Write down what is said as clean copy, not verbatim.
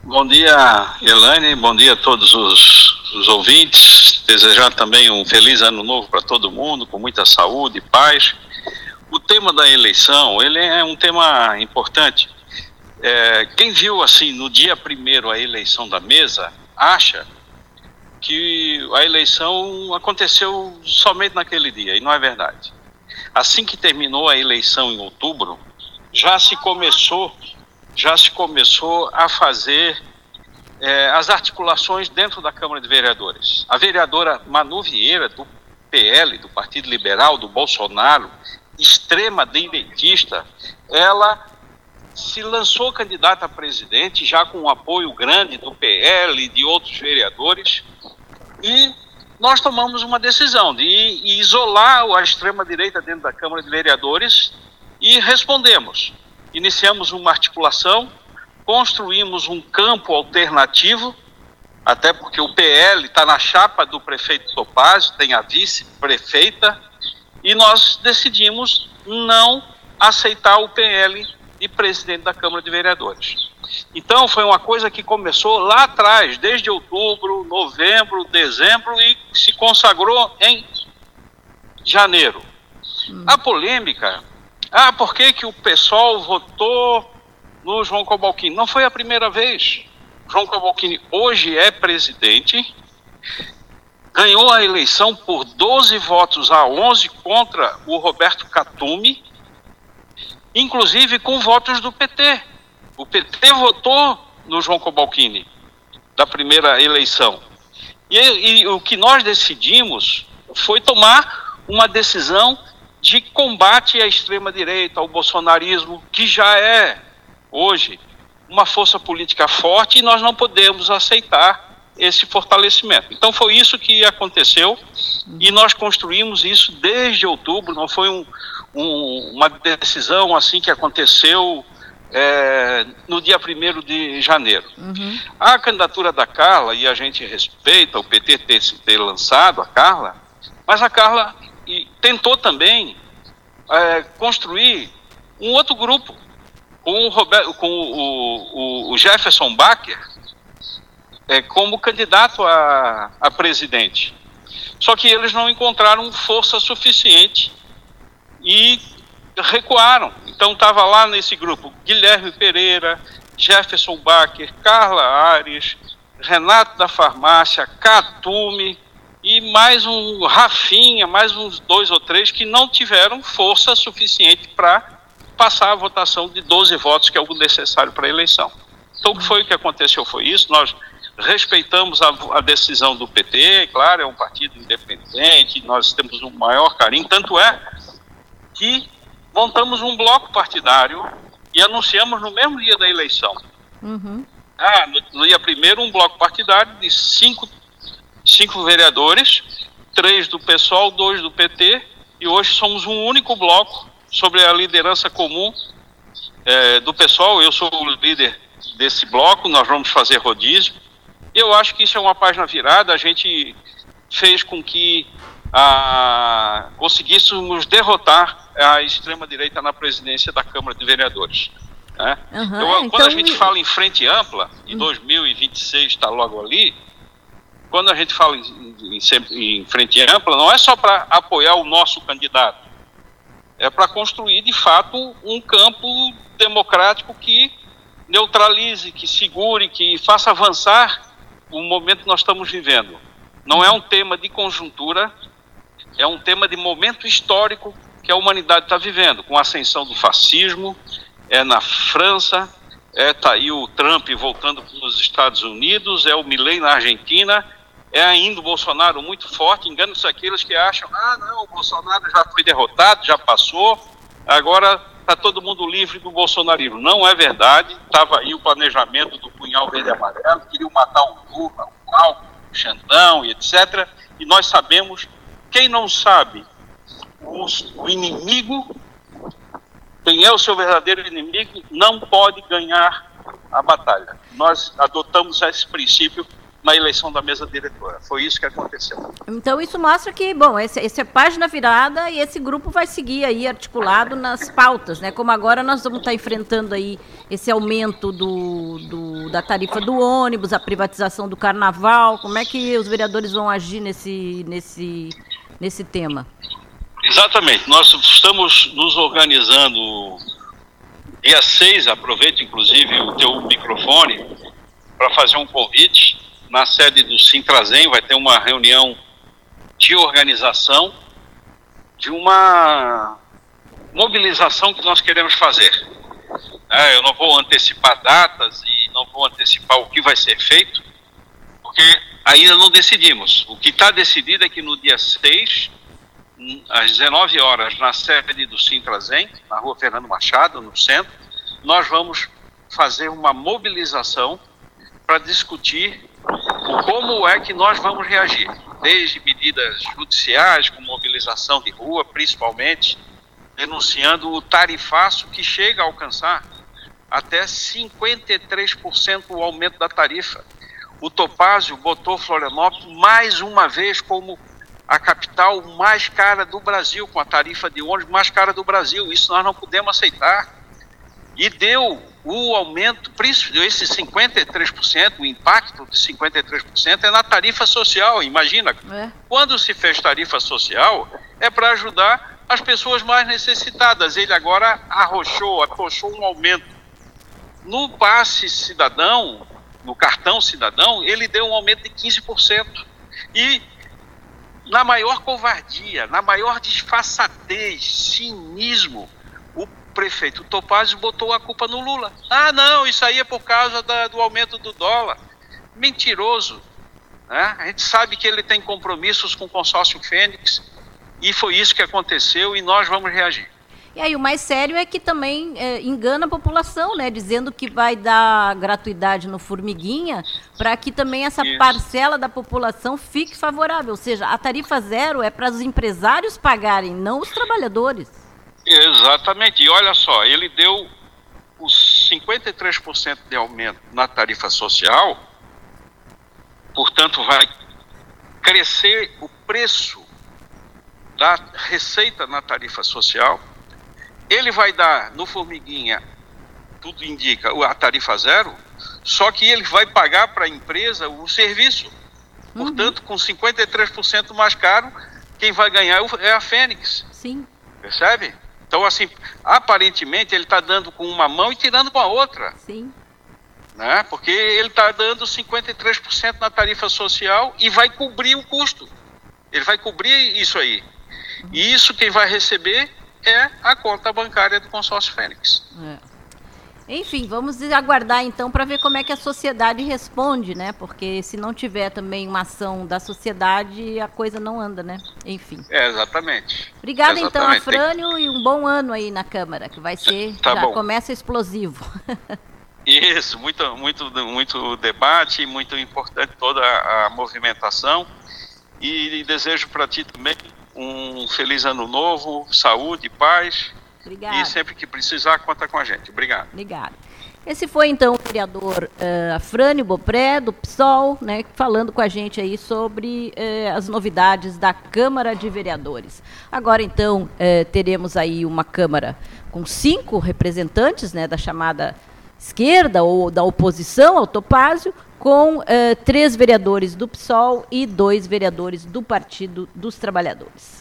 Bom dia, Elaine, bom dia a todos os ouvintes. Desejar também um feliz ano novo para todo mundo, com muita saúde e paz. O tema da eleição, ele é um tema importante. Quem viu assim no dia 1º a eleição da mesa, acha que a eleição aconteceu somente naquele dia, e não é verdade. Assim que terminou a eleição em outubro, já se começou a fazer as articulações dentro da Câmara de Vereadores. A vereadora Manu Vieira, do PL, do Partido Liberal, do Bolsonaro, extrema direitista, ela se lançou candidata a presidente, já com um apoio grande do PL e de outros vereadores, e nós tomamos uma decisão de isolar a extrema-direita dentro da Câmara de Vereadores e respondemos. Iniciamos uma articulação, construímos um campo alternativo, até porque o PL está na chapa do prefeito Topazio, tem a vice-prefeita, e nós decidimos não aceitar o PL de presidente da Câmara de Vereadores. Então foi uma coisa que começou lá atrás, desde outubro, novembro, dezembro, e se consagrou em janeiro. A polêmica, por que o pessoal votou no João Cobalcini? Não foi a primeira vez. João Cobalcini hoje é presidente, ganhou a eleição por 12 votos a 11 contra o Roberto Katumy, inclusive com votos do PT. O PT votou no João Cobalcini da primeira eleição. E o que nós decidimos foi tomar uma decisão de combate à extrema-direita, ao bolsonarismo, que já é, hoje, uma força política forte, e nós não podemos aceitar esse fortalecimento. Então foi isso que aconteceu, e nós construímos isso desde outubro. Não foi uma decisão assim que aconteceu no dia 1º de janeiro. A candidatura da Carla, e a gente respeita o PT ter lançado a Carla, mas a Carla tentou também construir um outro grupo, com o Jefferson Bacher como candidato a presidente. Só que eles não encontraram força suficiente e recuaram. Então estava lá nesse grupo Guilherme Pereira, Jefferson Bacher, Carla Ares, Renato da Farmácia, Katumy e mais um Rafinha, mais uns 2 ou 3 que não tiveram força suficiente para passar a votação de 12 votos, que é o necessário para a eleição. Então o que aconteceu foi isso. Nós respeitamos a decisão do PT, claro, é um partido independente, nós temos um maior carinho, tanto é que montamos um bloco partidário e anunciamos no mesmo dia da eleição. No dia 1º, um bloco partidário de 5 vereadores, 3 do PSOL, 2 do PT, e hoje somos um único bloco sobre a liderança comum do PSOL. Eu sou o líder desse bloco, nós vamos fazer rodízio. Eu acho que isso é uma página virada. A gente fez com que conseguíssemos derrotar a extrema-direita na presidência da Câmara de Vereadores. Quando a gente fala em frente ampla, e 2026 está logo ali, quando a gente fala em frente ampla, não é só para apoiar o nosso candidato, é para construir, de fato, um campo democrático que neutralize, que segure, que faça avançar o momento que nós estamos vivendo. Não é um tema de conjuntura, é um tema de momento histórico que a humanidade está vivendo, com a ascensão do fascismo, na França, está aí o Trump voltando para os Estados Unidos, o Milei na Argentina, ainda o Bolsonaro muito forte. Enganam-se aqueles que acham, não, o Bolsonaro já foi derrotado, já passou, agora está todo mundo livre do bolsonarismo. Não é verdade. Estava aí o planejamento do punhal verde e amarelo, queriam matar o Lula, o Alckmin, o Xandão e etc. E nós sabemos, quem não sabe o inimigo, quem é o seu verdadeiro inimigo, não pode ganhar a batalha. Nós adotamos esse princípio na eleição da mesa diretora. Foi isso que aconteceu. Então isso mostra que, bom, essa é página virada e esse grupo vai seguir aí articulado nas pautas, né? Como agora nós vamos estar enfrentando aí esse aumento da tarifa do ônibus, a privatização do carnaval, como é que os vereadores vão agir nesse tema? Exatamente, nós estamos nos organizando. Dia 6, aproveito inclusive o teu microfone para fazer um convite. Na sede do Sintrazem vai ter uma reunião de organização de uma mobilização que nós queremos fazer. Eu não vou antecipar datas e não vou antecipar o que vai ser feito, porque ainda não decidimos. O que está decidido é que no dia 6, às 19 horas, na sede do Sintrazem, na rua Fernando Machado, no centro, nós vamos fazer uma mobilização para discutir como é que nós vamos reagir, desde medidas judiciais, com mobilização de rua, principalmente, denunciando o tarifaço que chega a alcançar até 53% o aumento da tarifa. O Topázio botou Florianópolis mais uma vez como a capital mais cara do Brasil, com a tarifa de ônibus mais cara do Brasil. Isso nós não podemos aceitar. E deu o aumento, esse 53%, o impacto de 53% é na tarifa social, imagina. Quando se fez tarifa social, é para ajudar as pessoas mais necessitadas. Ele agora atochou um aumento. No passe cidadão, no cartão cidadão, ele deu um aumento de 15%. E na maior covardia, na maior disfarçatez, cinismo, o prefeito Topázio botou a culpa no Lula. Não, isso aí é por causa do aumento do dólar. Mentiroso. Né? A gente sabe que ele tem compromissos com o consórcio Fênix e foi isso que aconteceu e nós vamos reagir. E aí o mais sério é que também engana a população, né? Dizendo que vai dar gratuidade no Formiguinha para que também essa parcela da população fique favorável. Ou seja, a tarifa zero é para os empresários pagarem, não os trabalhadores. Exatamente, e olha só, ele deu os 53% de aumento na tarifa social, portanto vai crescer o preço da receita na tarifa social, ele vai dar no Formiguinha, tudo indica, a tarifa zero, só que ele vai pagar para a empresa o serviço, portanto com 53% mais caro, quem vai ganhar é a Fênix. Sim. Percebe? Então, assim, aparentemente ele está dando com uma mão e tirando com a outra. Sim. Né? Porque ele está dando 53% na tarifa social e vai cobrir o custo. Ele vai cobrir isso aí. E isso quem vai receber é a conta bancária do consórcio Fênix. Enfim, vamos aguardar então para ver como é que a sociedade responde, né? Porque se não tiver também uma ação da sociedade, a coisa não anda, né? Enfim. Exatamente. Obrigada então, Afrânio, e um bom ano aí na Câmara, que vai ser, começa explosivo. Isso, muito debate, muito importante toda a movimentação. E desejo para ti também um feliz ano novo, saúde, paz. Obrigada. E sempre que precisar, conta com a gente. Obrigado. Obrigada. Esse foi, então, o vereador Afrânio Beaupré, do PSOL, né, falando com a gente aí sobre as novidades da Câmara de Vereadores. Agora, então, teremos aí uma Câmara com 5 representantes, né, da chamada esquerda ou da oposição ao Topázio, com 3 vereadores do PSOL e 2 vereadores do Partido dos Trabalhadores.